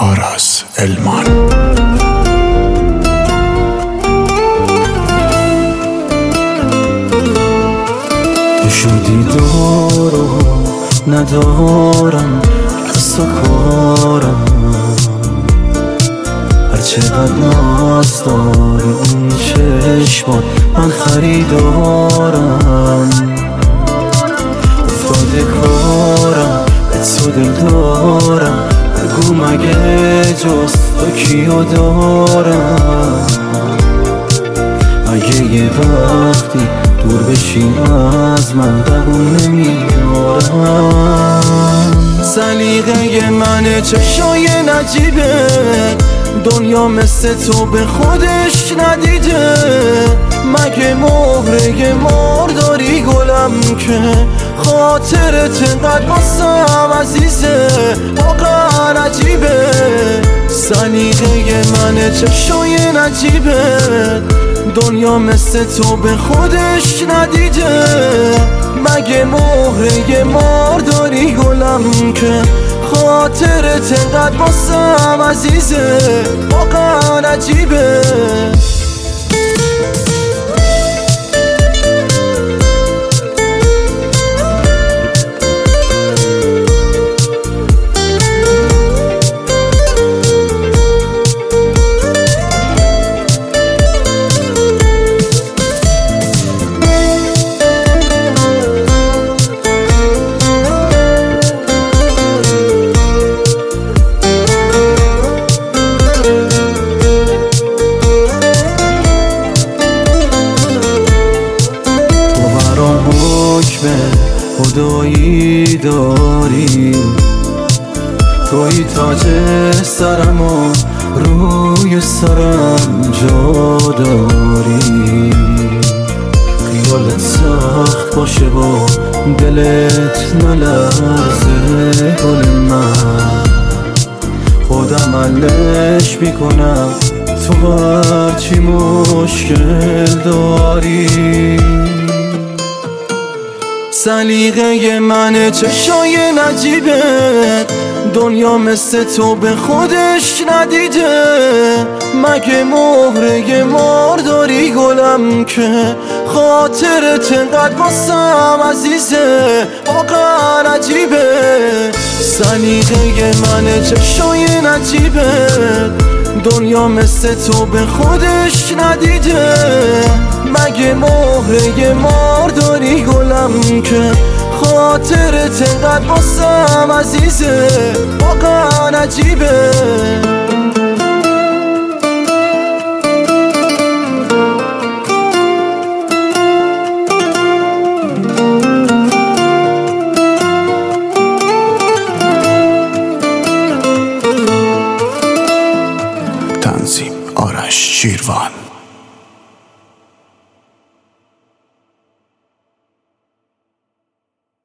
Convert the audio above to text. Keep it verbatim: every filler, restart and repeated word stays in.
آراز المان. شدی دارو ندارم کس و کارم، هرچقدر ناز داری اون چشمات من خریدارم. افتاده کارم به تو دل دارم، بگو مگه جز تو کیو دارم. اگه یه وقتی دور بشی از من قبول نمیارم. سلیقه من چشای نجیبه، دنیا مثل تو به خودش ندیده. مگه مهره مار داری گلم که خاطرت انقدر واسم عزیزه، واقعا عجیبه. سلیقه من چشای نجیبه، دنیا مثل تو به خودش ندیده. مگه مهره مار داری گلم که خاطرت انقدر واسم عزیزه، واقعا عجیبه. خدایی داری توی تاج سرم و روی سرم جا داری. خیالت سخت باشه و دلت نلرزه گل من، خودم حلش میکنم تو هرچی مشکل داری. سلیقه من چشای نجیبه، دنیا مثل تو به خودش ندیده. مگه مهره مار داری گلم که خاطرت انقدر واسم عزیزه، واقعا عجیبه. سلیقه من چشای نجیبه، دنیا مثل تو به خودش ندیده. مگه مهره مار داری گلم که خاطرت انقدر واسم عزیزه، واقعا عجیبه. تنظیم آرش شیروان.